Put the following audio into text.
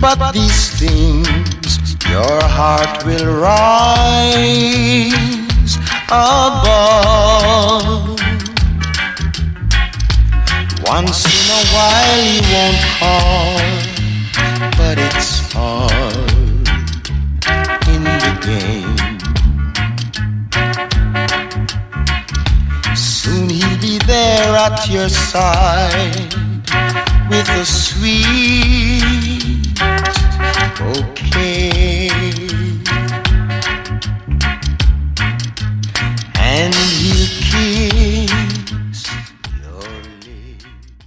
But these things, your heart will rise above. Once in a while he won't call, but it's hard in the game. Soon he'll be there at your side with a sweet